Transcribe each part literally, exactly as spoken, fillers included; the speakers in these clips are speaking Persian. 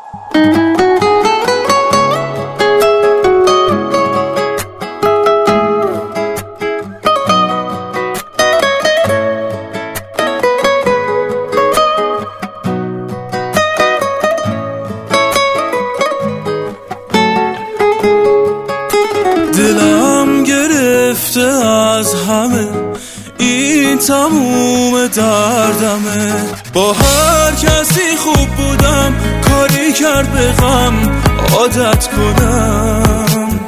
دلم گرفته از همه، این تموم دردمه. با هر کسی خوب بودم، کاری کرد به غم عادت کنم.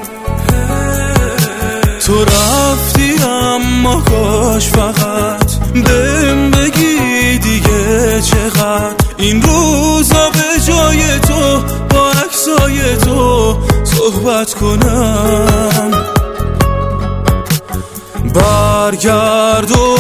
تو رفتی اما کاش فقط بهم بگی دیگه چقدر این روزا به جای تو با عکسای تو صحبت کنم. برگرد و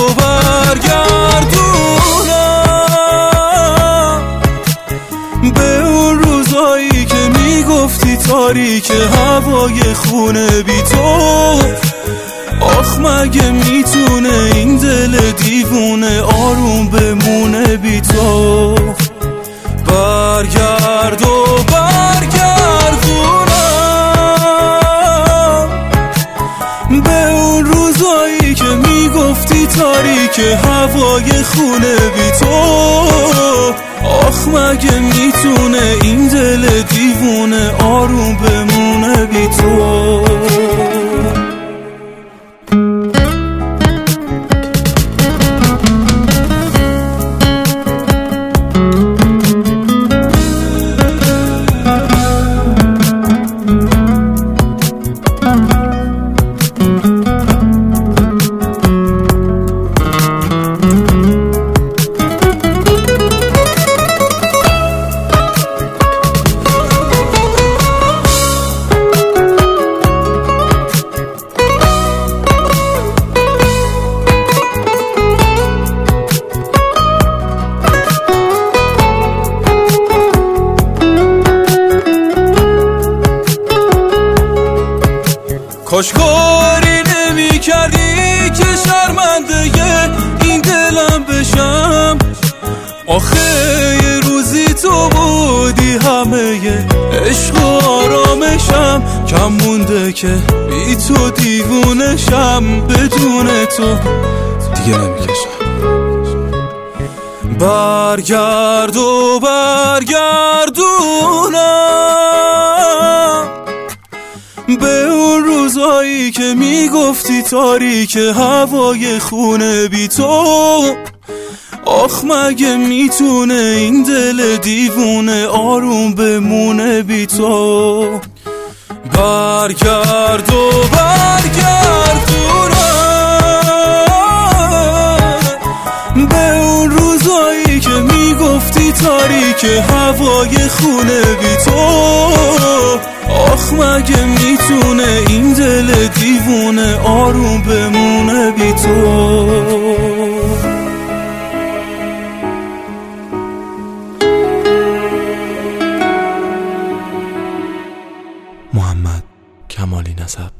برگردونم به اون روزایی که میگفتی تاریک هوای خونه بی تو. آخ مگه میتونه این دل دیوونه آروم بمونه بی تو. برگرد و برگردونم به اون روزایی که میگفتی تاریک هوای خونه بی تو. آخ مگه میتونه این دل دیوونه آروم بمونه بی تو. کاش کاری نمی کردی که شرمنده این دلم بشم. آخه یه روزی تو بودی همه عشق و آرامشم. کم مونده که بی تو دیوونشم، بدون تو دیگه نمیکشم. برگرد و برگردونم به اون روزایی که میگفتی تاریک هوای خونه بی تو. آخ مگه میتونه این دل دیوونه آروم بمونه بی تو. برگرد و برگردونم به اون روزایی که میگفتی تاریک هوای خونه بی تو. آخ مگه میتونه این دل دیوونه آروم بمونه بی تو. محمد کمالی نسب.